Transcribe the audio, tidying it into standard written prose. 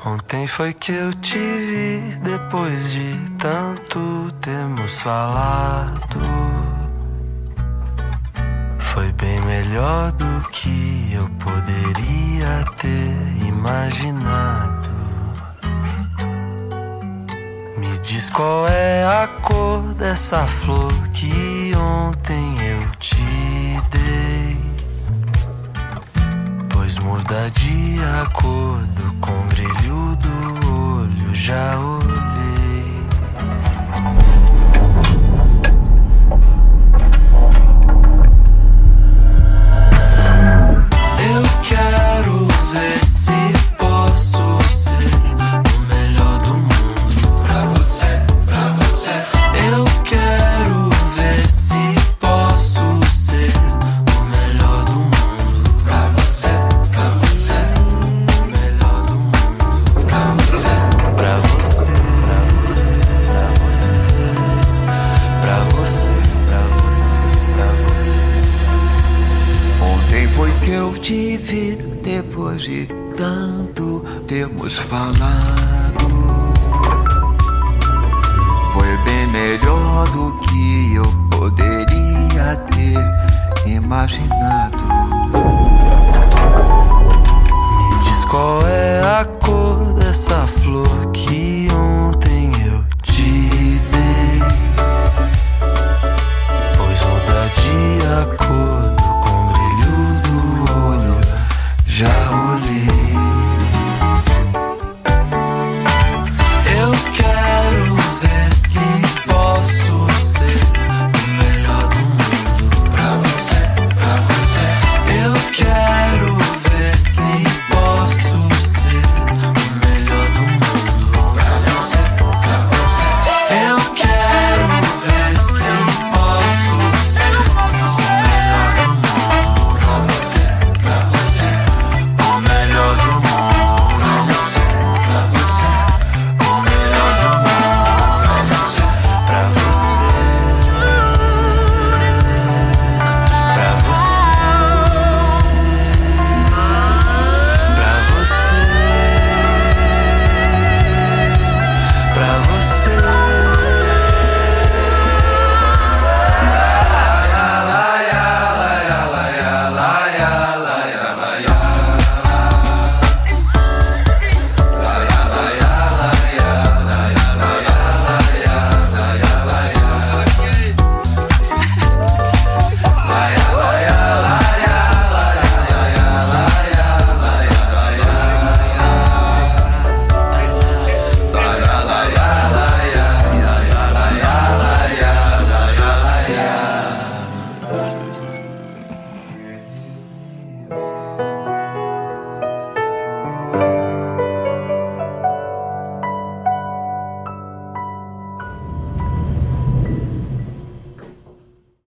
Ontem foi que eu te vi, depois de tanto termos falado. Foi bem melhor do que eu poderia ter imaginado. Me diz qual é a cor dessa flor que ontem eu te dei, pois muda de acordo com o brilho do olho, já olhei. Eu quero ver se posso ser o melhor do mundo pra você, pra você. Eu quero ver se posso ser o melhor do mundo pra você, pra você. O melhor do mundo pra você, pra você, pra você, pra você, pra você. Ontem foi que eu te vi, depois de tanto termos falado. Foi bem melhor do que eu poderia ter imaginado. Me diz qual é a